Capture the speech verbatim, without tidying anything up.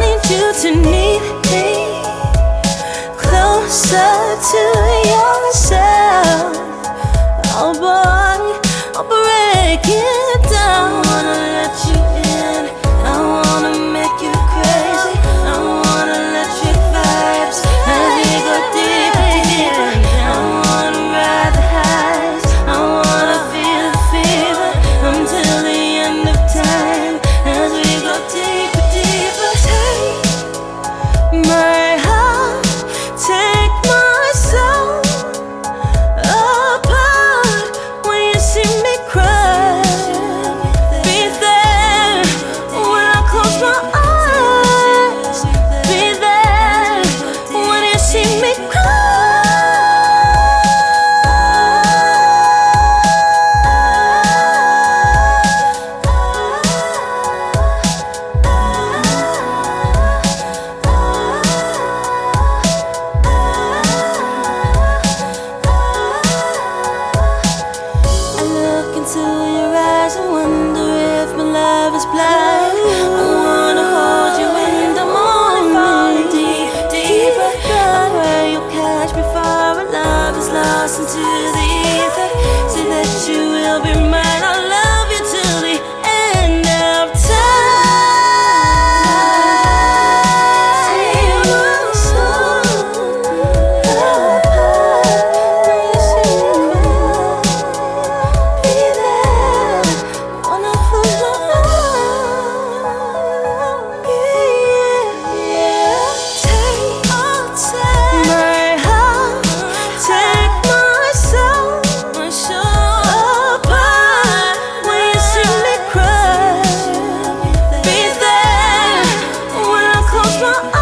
need you to need me closer to yourself. Oh boy, I'll break it down. I wanna let you in, I wanna make you crazy, I wanna electric vibes as we go deeper, deeper. I wanna ride the highs, I wanna feel the fever until the end of time as we go deeper, deeper. Take my heart, take my soul apart when you see me cry. Be there when I close my eyes. Be there when you see me into your eyes and wonder if my love is blind. I wanna hold you in the morning, falling deep, deeper. I pray you'll catch me before our love is lost into the ether. Say that you will be mine. I'll love you till the end of time. My